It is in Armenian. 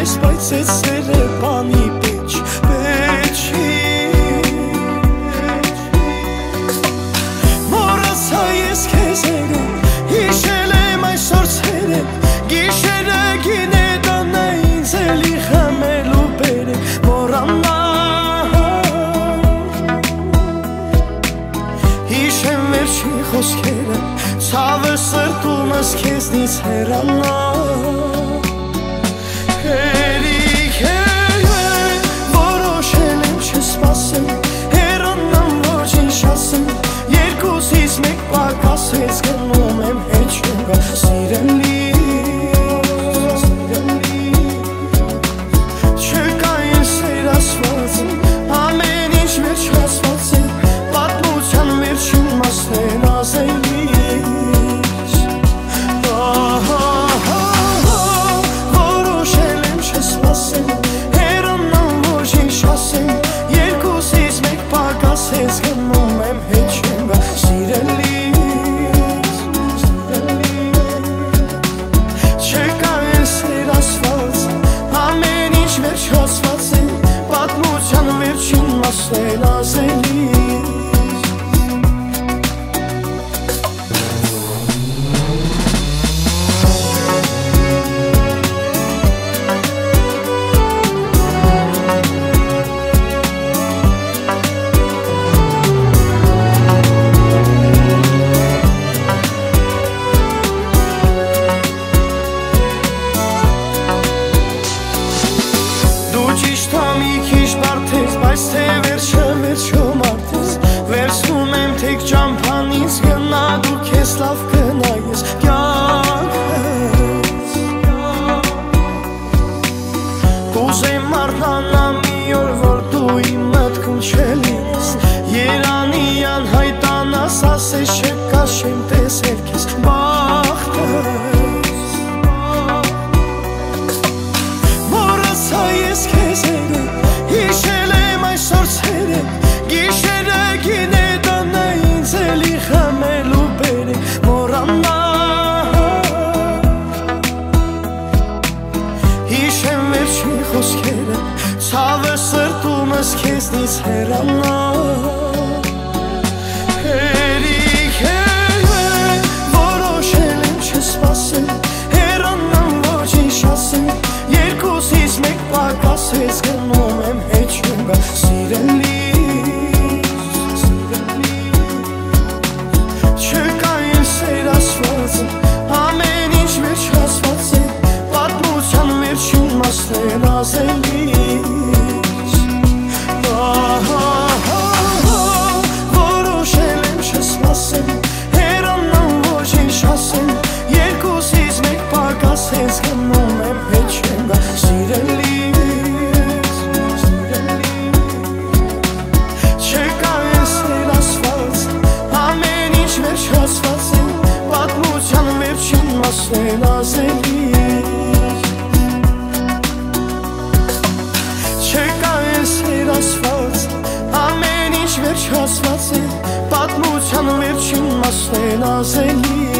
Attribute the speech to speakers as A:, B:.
A: ես, բայց այդ սերը բանի պեչ Մորացա ես քեզ երեն, հիշել եմ այսօր ցերեն Գիշերը գին է տանա ինձ էլի խմելու բերեն Մորանա Հիշեմ վերջի խոսքերը Ցավը սրտումս քեզնից հեռանա Հերիք է որոշել եմ չսպասեմ Հեռանամ ոչինչ ասեմ Երկուսից մեկ պակասեց գնում եմ հետ չեմ գա Սիրելի Չկա են սեր ասվածը Ամեն ինչ վերջացված է Պատմության վերջին մասն ազելի Ես գնում եմ հետ չեմ գա սիրելիս Չկա են սեր ասված Ամեն ինչ վերջացված է Պատմության վերջին մասն ազելիս Բայց թե վերջը մարդես Վերցնում եմ թեք ճամփանից Գնա դու քեզ լավ կնայես Կյանքս Կուզեմ մարդանա մի օր որ դու իմ մտքում չելիս Երանի անհայտանաս ասես չկա չեմ տեսել քեզ Բախտս Մորացա ես քեզ երեն Հիշել եմ այսօր ցերեն Գիշերը գին է տանա ինձ էլի խմելու բերեն Մորանա Հիշեմ վերջի խոսքերը Ցավը սրտումս քեզնից հեռանա Հերիք է որոշել եմ չսպասեմ Հեռանամ ոչինչ ասեմ Երկուսից մեկ պակասեց գնում եմ հետ չեմ գա սիրելիս Չկա են սեր ասվածը Ամեն ինչ վերջացված է Պատմության վերջին մասն ազելիս Որոշել եմ չսպասեմ Հեռանամ ոչինչ ասեմ Երկուսից մեկ պակասեց գնում եմ հետ չեմ գա սիրելիս Չկա են սեր ասված Ամեն ինչ վերջացված է Պատմության վերջին մասն ազելիս Չկա են սեր ասված Ամեն ինչ վերջացված է Պատմության վերջին մասն ազելիս